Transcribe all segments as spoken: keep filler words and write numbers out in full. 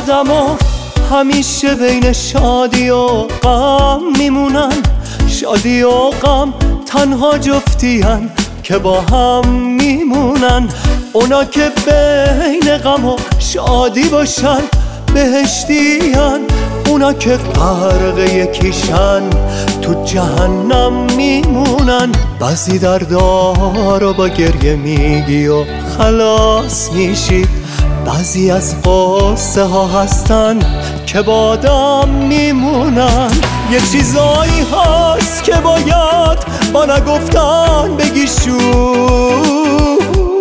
آدما همیشه بین شادی و غم میمونن، شادی و غم تنها جفتیان که با هم میمونن. اونا که بین غم و شادی باشن بهشتیان، اونا که غرق یکیشن تو جهنم میمونن. بعضی دردها رو با گریه میگی و خلاص میشی، بعضی از قصه ها هستن که با آدم میمونن. یه چیزایی هست که باید با نگفتن بگی شو،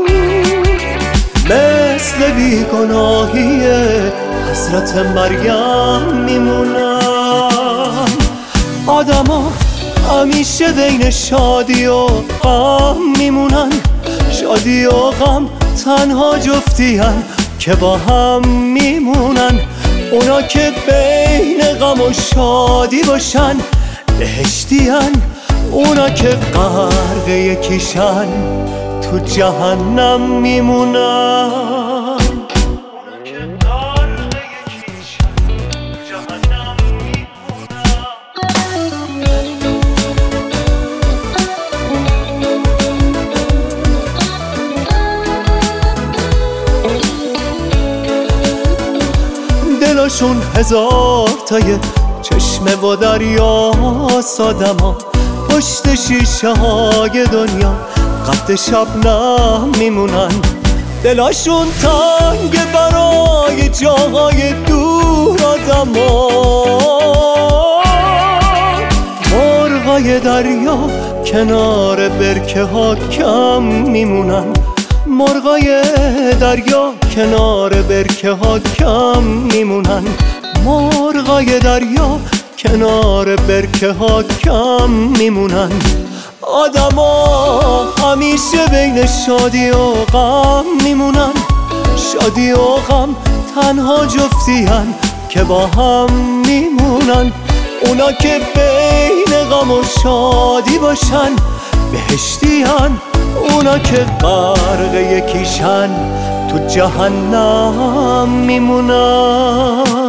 مثل بیگناهی حضرت مریم میمونن. آدما همیشه بین شادی و غم میمونن، شادی و غم تنها جفتیان که با هم میمونن. اونا که بین غم و شادی باشن بهشتیان، اونا که غرق یکیشن تو جهنم میمونن. دلاشون هزار تای چشمه و دریاست، آدما پشت شیشه های دنیا قد شبنم میمونن. دلاشون تنگ برای جاهای دور، آدما مرغای دریا کنار برکه ها کم میمونن. مرغای دریا کنار برکه ها کم میمونن. مرغای دریا کنار برکه ها کم میمونن. آدما همیشه بین شادی و غم میمونن، شادی و غم تنها جفتیان که با هم میمونن. اونا که بین غم و شادی باشن بهشتیان، اونا که غرق یکیشن تو جهنم میمونن.